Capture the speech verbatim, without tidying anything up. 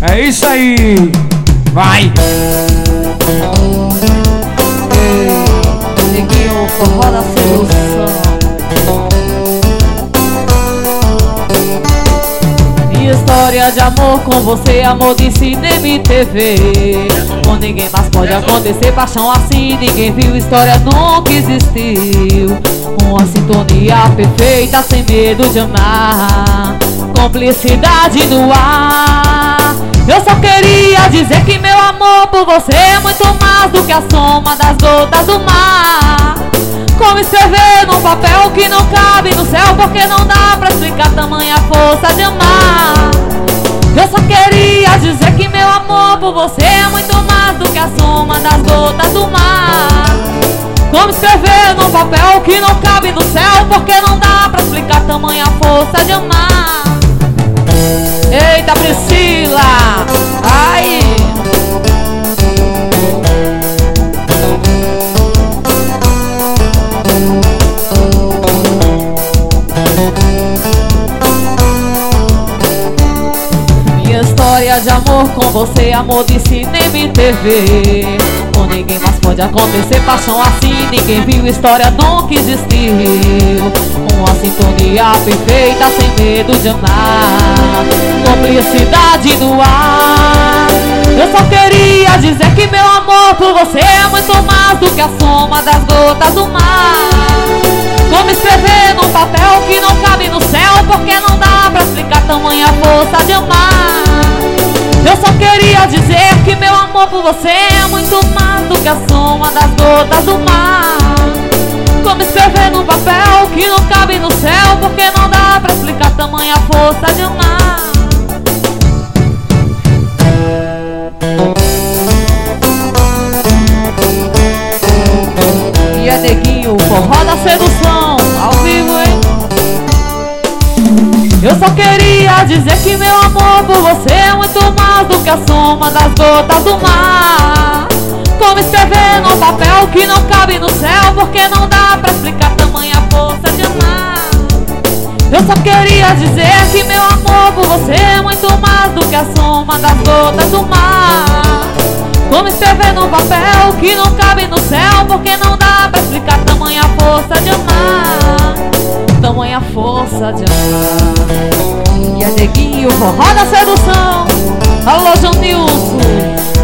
É isso aí. Vai. Ei, neguinho, forró da sedução. Minha história de amor com você, amor de cinema e T V. Com ninguém mais pode acontecer paixão assim, ninguém viu, história nunca existiu. Uma sintonia perfeita, sem medo de amar, cumplicidade no ar. Eu só queria dizer que meu amor por você é muito mais do que a soma das gotas do mar. Como escrever num papel que não cabe no céu, porque não dá pra explicar tamanha força de amar. Eu só queria dizer que meu amor por você é muito mais do que a soma das gotas do mar. Como escrever num papel que não cabe no céu, porque não dá pra explicar tamanha força de amar. Eita, Priscila! Ai! Minha história de amor com você, amor de cinema e T V. Com ninguém mais pode acontecer paixão assim, ninguém viu, história nunca existiu. Uma sintonia perfeita, sem medo de amar, cumplicidade no ar. Eu só queria dizer que meu amor por você é muito mais do que a soma das gotas do mar. Como escrever num papel que não cabe no céu, porque não dá pra explicar tamanha força de amar. Eu só queria dizer que meu amor por você é muito mais do que a soma das gotas do mar. Como escrever num papel que não cabe no céu, porque não dá pra explicar tamanha força de amar. E é neguinho, forró da sedução, ao vivo, hein? Eu só queria dizer que meu amor por você é muito mais do que a soma das gotas do mar. Como escrever num papel que não cabe no céu, porque não dá pra explicar tamanha força de amar. Eu só queria dizer que meu amor por você é muito mais do que a soma das gotas do mar. Como escrever num papel que não cabe no céu, porque não dá pra explicar tamanha força de amar. Tamanha força de amar. E é neguinho, forró da sedução. Alô, João Nilson.